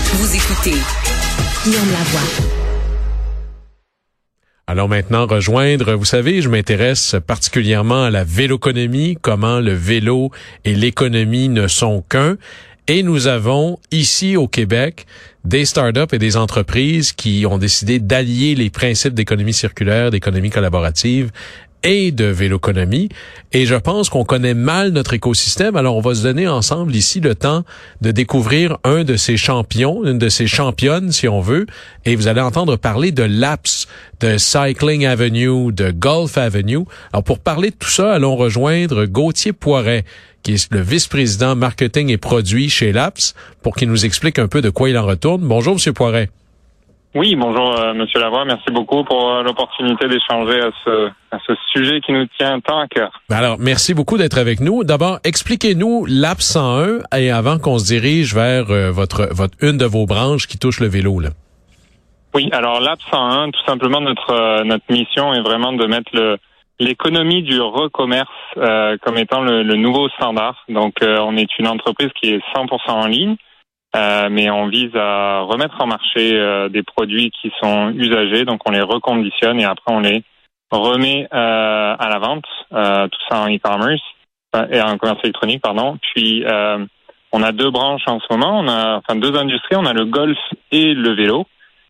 Vous écoutez Guillaume Lavoie. Alors maintenant, rejoindre, vous savez, je m'intéresse particulièrement à la véloconomie, comment le vélo et l'économie ne sont qu'un. Et nous avons ici au Québec des startups et des entreprises qui ont décidé d'allier les principes d'économie circulaire, d'économie collaborative et de véloconomie. Et je pense qu'on connaît mal notre écosystème. Alors, on va se donner ensemble ici le temps de découvrir un de ces champions, une de ces championnes, si on veut. Et vous allez entendre parler de Laps, de Cycling Avenue, de Golf Avenue. Alors, pour parler de tout ça, allons rejoindre Gauthier Poiret, qui est le vice-président marketing et produits chez Laps, pour qu'il nous explique un peu de quoi il en retourne. Bonjour, Monsieur Poiret. Oui, bonjour Monsieur Lavoie, merci beaucoup pour l'opportunité d'échanger à ce sujet qui nous tient tant à cœur. Alors, merci beaucoup d'être avec nous. D'abord, expliquez-nous Laps 101 et avant qu'on se dirige vers une de vos branches qui touche le vélo, là. Oui, alors Laps 101, tout simplement notre mission est vraiment de mettre l'économie du recommerce comme étant le nouveau standard. Donc on est une entreprise qui est 100% en ligne. Mais on vise à remettre en marché des produits qui sont usagés, donc on les reconditionne et après on les remet à la vente, tout ça en e-commerce et en commerce électronique, pardon. Puis on a deux branches en ce moment, deux industries, on a le golf et le vélo.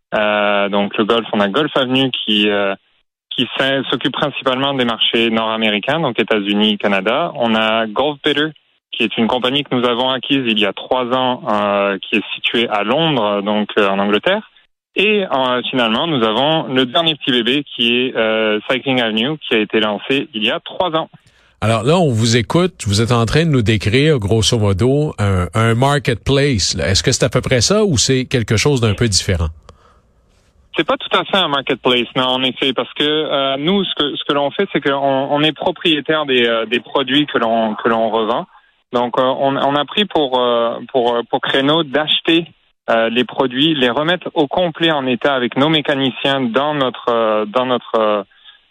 Donc le golf, on a Golf Avenue qui s'occupe principalement des marchés nord-américains, donc États-Unis, Canada. On a Golf Better, qui est une compagnie que nous avons acquise il y a 3 ans, qui est située à Londres, donc en Angleterre. Et finalement, nous avons le dernier petit bébé qui est Cycling Avenue, qui a été lancé il y a 3 ans. Alors là, on vous écoute, vous êtes en train de nous décrire, grosso modo, un marketplace, là. Est-ce que c'est à peu près ça ou c'est quelque chose d'un peu différent? C'est pas tout à fait un marketplace, non, en effet, parce que nous, ce que l'on fait, c'est qu'on est propriétaire des produits que l'on revend. Donc, on a pris pour Créneau d'acheter les produits, les remettre au complet en état avec nos mécaniciens dans notre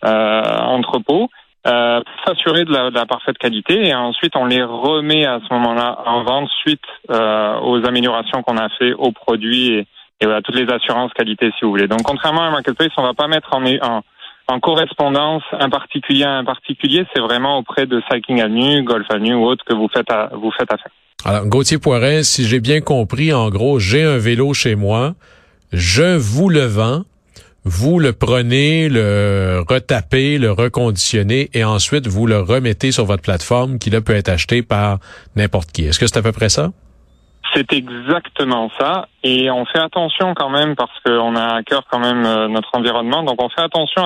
entrepôt, pour s'assurer de la parfaite qualité. Et ensuite, on les remet à ce moment-là en vente suite aux améliorations qu'on a fait aux produits et à toutes les assurances qualité, si vous voulez. Donc, contrairement à un marketplace, on va pas mettre en correspondance un particulier à un particulier, c'est vraiment auprès de Cycling Avenue, Golf Avenue ou autre que vous faites affaire. Alors, Gauthier Poiret, si j'ai bien compris, en gros, j'ai un vélo chez moi, je vous le vends, vous le prenez, le retapez, le reconditionnez et ensuite vous le remettez sur votre plateforme qui là peut être acheté par n'importe qui. Est-ce que c'est à peu près ça? C'est exactement ça, et on fait attention quand même parce qu'on a à cœur quand même notre environnement, donc on fait attention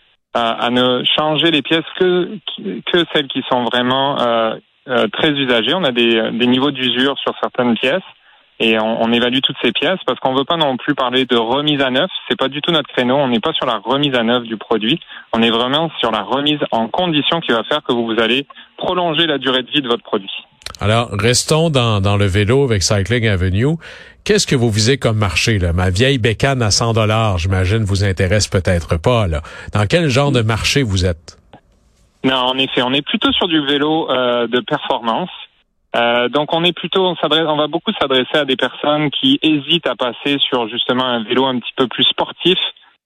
à ne changer les pièces que celles qui sont vraiment très usagées. On a des niveaux d'usure sur certaines pièces et on évalue toutes ces pièces parce qu'on veut pas non plus parler de remise à neuf. C'est pas du tout notre créneau. On n'est pas sur la remise à neuf du produit. On est vraiment sur la remise en condition qui va faire que vous allez prolonger la durée de vie de votre produit. Alors, restons dans le vélo avec Cycling Avenue. Qu'est-ce que vous visez comme marché, là? Ma vieille bécane à $100, j'imagine, vous intéresse peut-être pas, là. Dans quel genre de marché vous êtes? Non, en effet, on est plutôt sur du vélo de performance. Donc, on va beaucoup s'adresser à des personnes qui hésitent à passer sur justement un vélo un petit peu plus sportif.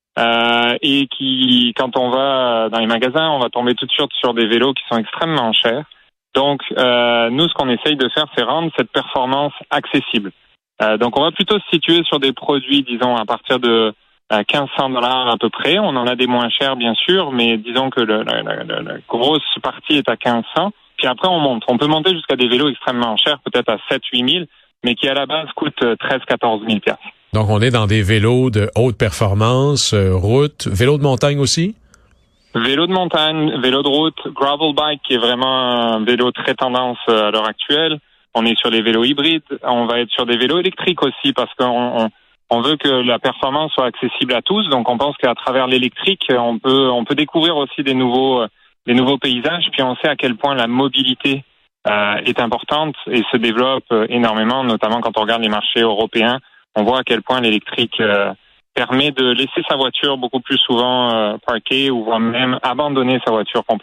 Et qui, quand on va dans les magasins, on va tomber tout de suite sur des vélos qui sont extrêmement chers. Donc, nous, ce qu'on essaye de faire, c'est rendre cette performance accessible. Donc, on va plutôt se situer sur des produits, disons, à partir de $1,500 à peu près. On en a des moins chers, bien sûr, mais disons que la grosse partie est à $1,500. Puis après, on monte. On peut monter jusqu'à des vélos extrêmement chers, peut-être à 7-8 000, mais qui, à la base, coûtent 13-14 000 $. Donc, on est dans des vélos de haute performance, route, vélo de montagne aussi? Vélo de montagne, vélo de route, gravel bike, qui est vraiment un vélo très tendance à l'heure actuelle. On est sur des vélos hybrides. On va être sur des vélos électriques aussi parce qu'on veut que la performance soit accessible à tous. Donc, on pense qu'à travers l'électrique, on peut découvrir aussi des nouveaux paysages. Puis, on sait à quel point la mobilité est importante et se développe énormément, notamment quand on regarde les marchés européens. On voit à quel point l'électrique permet de laisser sa voiture beaucoup plus souvent parquée ou voire même abandonner sa voiture complètement.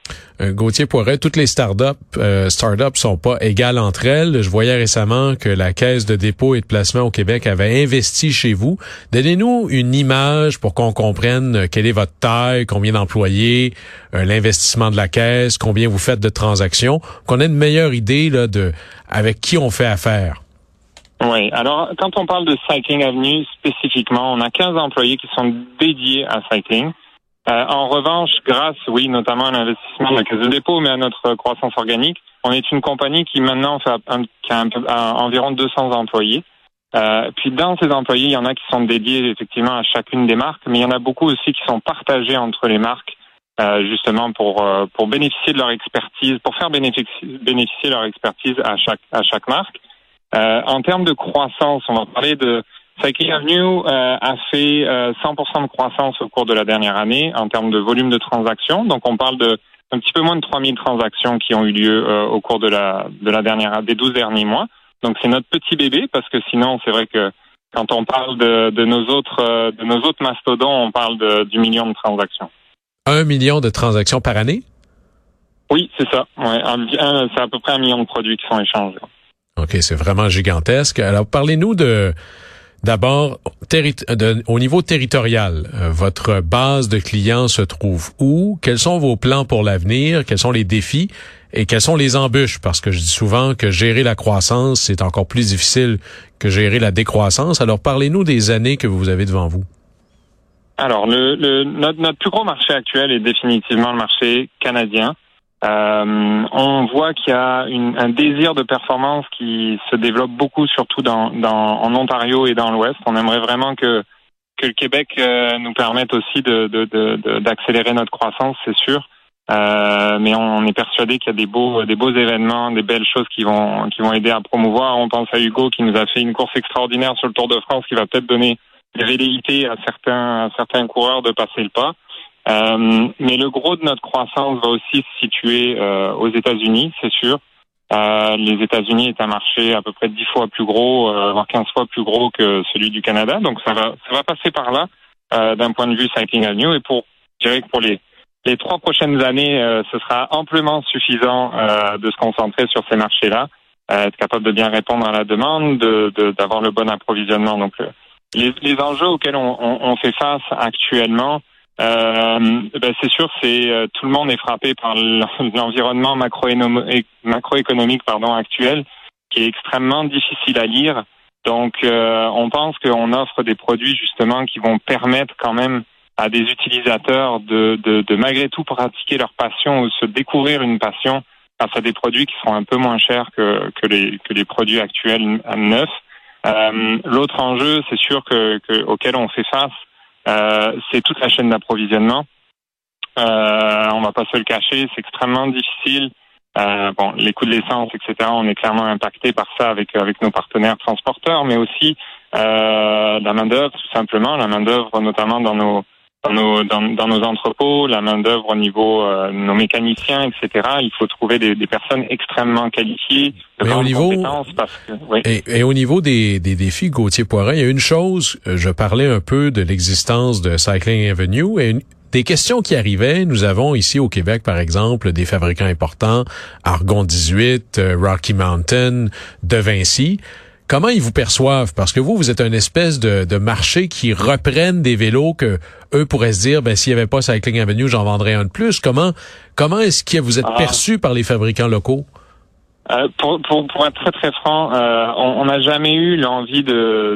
Gauthier Poiret, toutes les startups sont pas égales entre elles. Je voyais récemment que la Caisse de dépôt et de placement au Québec avait investi chez vous. Donnez-nous une image pour qu'on comprenne quelle est votre taille, combien d'employés, l'investissement de la Caisse, combien vous faites de transactions, qu'on ait une meilleure idée là, de avec qui on fait affaire. Oui, alors quand on parle de Cycling Avenue spécifiquement, on a 15 employés qui sont dédiés à cycling. En revanche, grâce, oui, notamment à l'investissement de la Caisse de dépôt, mais à notre croissance organique, on est une compagnie qui maintenant qui a environ 200 employés. Puis dans ces employés, il y en a qui sont dédiés effectivement à chacune des marques, mais il y en a beaucoup aussi qui sont partagés entre les marques, justement pour bénéficier de leur expertise, pour faire bénéficier leur expertise à chaque marque. En termes de croissance, on va parler de Cycling Avenue a fait 100% de croissance au cours de la dernière année en termes de volume de transactions. Donc on parle de un petit peu moins de 3000 transactions qui ont eu lieu au cours de la des 12 derniers mois. Donc c'est notre petit bébé parce que sinon c'est vrai que quand on parle de nos autres mastodons, on parle du million de transactions. 1 million de transactions par année? Oui, c'est ça. Ouais, c'est à peu près 1 million de produits qui sont échangés. OK, c'est vraiment gigantesque. Alors parlez-nous d'abord, au niveau territorial, votre base de clients se trouve où? Quels sont vos plans pour l'avenir? Quels sont les défis? Et quelles sont les embûches? Parce que je dis souvent que gérer la croissance, c'est encore plus difficile que gérer la décroissance. Alors, parlez-nous des années que vous avez devant vous. Alors, notre plus gros marché actuel est définitivement le marché canadien. On voit qu'il y a un désir de performance qui se développe beaucoup, surtout en Ontario et dans l'Ouest. On aimerait vraiment que le Québec nous permette aussi d'accélérer notre croissance, c'est sûr. Mais on est persuadé qu'il y a des beaux événements, des belles choses qui vont aider à promouvoir. On pense à Hugo qui nous a fait une course extraordinaire sur le Tour de France qui va peut-être donner des velléités à certains coureurs de passer le pas. Mais le gros de notre croissance va aussi se situer aux États-Unis, c'est sûr. Les États-Unis est un marché à peu près 10 fois plus gros, voire 15 fois plus gros que celui du Canada. Donc ça va passer par là d'un point de vue Cycling Avenue. Et je dirais que pour les 3 prochaines années, ce sera amplement suffisant de se concentrer sur ces marchés-là, être capable de bien répondre à la demande, d'avoir le bon approvisionnement. Donc les enjeux auxquels on fait face actuellement, c'est sûr, tout le monde est frappé par l'environnement macroéconomique actuel, qui est extrêmement difficile à lire. Donc, on pense qu'on offre des produits justement qui vont permettre quand même à des utilisateurs de malgré tout pratiquer leur passion ou se découvrir une passion grâce à des produits qui seront un peu moins chers que les produits actuels neufs. L'autre enjeu, c'est sûr auquel on fait face, c'est toute la chaîne d'approvisionnement. On va pas se le cacher, c'est extrêmement difficile. Les coûts de l'essence, etc. On est clairement impacté par ça avec nos partenaires transporteurs, mais aussi la main d'œuvre, tout simplement, la main d'œuvre notamment dans nos entrepôts, la main d'œuvre au niveau nos mécaniciens, etc. Il faut trouver des personnes extrêmement qualifiées, de grandes compétences, parce que oui. Et au niveau des défis, Gauthier Poiret, il y a une chose, je parlais un peu de l'existence de Cycling Avenue et des questions qui arrivaient. Nous avons ici au Québec, par exemple, des fabricants importants, Argon 18, Rocky Mountain, De Vinci. Comment ils vous perçoivent? Parce que vous êtes une espèce de marché qui reprennent des vélos que eux pourraient se dire, s'il n'y avait pas Cycling Avenue, j'en vendrais un de plus. Comment est-ce que vous êtes perçu par les fabricants locaux? Pour être très très franc, on n'a jamais eu l'envie de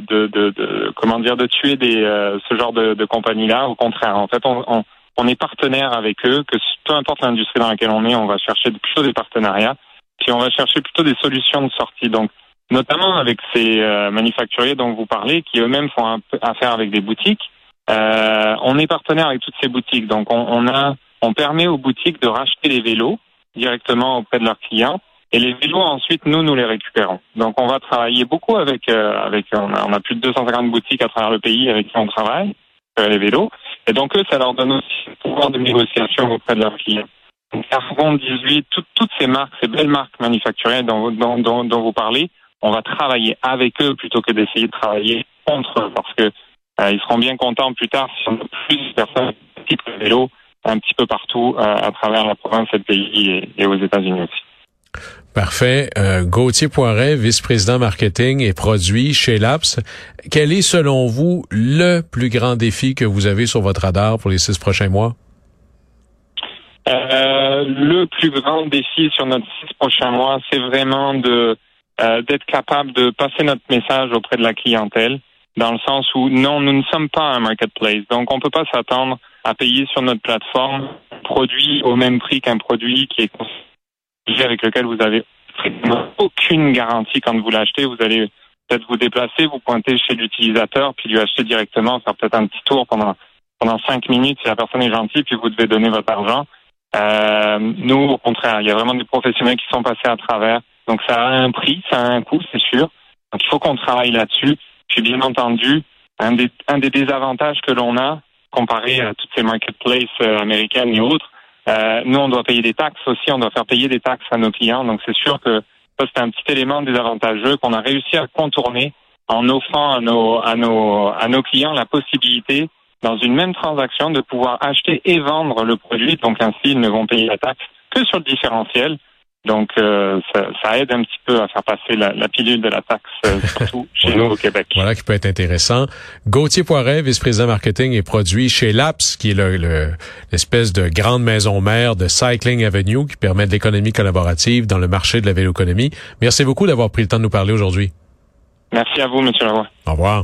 tuer ce genre de compagnie-là. Au contraire, en fait, on est partenaire avec eux, que peu importe l'industrie dans laquelle on est, on va chercher plutôt des partenariats, puis on va chercher plutôt des solutions de sortie. Donc, notamment avec ces manufacturiers dont vous parlez, qui eux-mêmes font affaire avec des boutiques. On est partenaire avec toutes ces boutiques, donc on permet aux boutiques de racheter les vélos directement auprès de leurs clients, et les vélos ensuite nous les récupérons. Donc on va travailler beaucoup on a plus de 250 boutiques à travers le pays avec qui on travaille les vélos, et donc eux, ça leur donne aussi le pouvoir de négociation auprès de leurs clients. Donc Argon 18, toutes ces marques, ces belles marques manufacturières dont vous parlez, on va travailler avec eux plutôt que d'essayer de travailler contre eux, parce que ils seront bien contents plus tard si on a plus de personnes qui type de vélo un petit peu partout à travers la province et le pays et aux États-Unis aussi. Parfait. Gauthier Poiret, vice-président marketing et produits chez Laps. Quel est, selon vous, le plus grand défi que vous avez sur votre radar pour les 6 prochains mois? Le plus grand défi sur notre 6 prochains mois, c'est vraiment d'être capable de passer notre message auprès de la clientèle, dans le sens où non, nous ne sommes pas un marketplace. Donc, on peut pas s'attendre à payer sur notre plateforme un produit au même prix qu'un produit qui est avec lequel vous avez aucune garantie quand vous l'achetez. Vous allez peut-être vous déplacer, vous pointer chez l'utilisateur, puis lui acheter directement, faire peut-être un petit tour pendant 5 minutes si la personne est gentille, puis vous devez donner votre argent. Nous, au contraire, il y a vraiment des professionnels qui sont passés à travers. Donc, ça a un prix, ça a un coût, c'est sûr. Donc, il faut qu'on travaille là-dessus. Puis, bien entendu, un des désavantages que l'on a, comparé à toutes ces marketplaces américaines et autres, nous, on doit payer des taxes aussi, on doit faire payer des taxes à nos clients. Donc, c'est sûr que ça, c'est un petit élément désavantageux qu'on a réussi à contourner en offrant à nos clients la possibilité, dans une même transaction, de pouvoir acheter et vendre le produit. Donc, ainsi, ils ne vont payer la taxe que sur le différentiel. Donc, ça aide un petit peu à faire passer la pilule de la taxe, surtout chez nous au Québec. Voilà qui peut être intéressant. Gauthier Poiret, vice-président marketing et produits chez Laps, qui est l'espèce de grande maison mère de Cycling Avenue qui permet de l'économie collaborative dans le marché de la véloéconomie. Merci beaucoup d'avoir pris le temps de nous parler aujourd'hui. Merci à vous, M. Lavoie. Au revoir.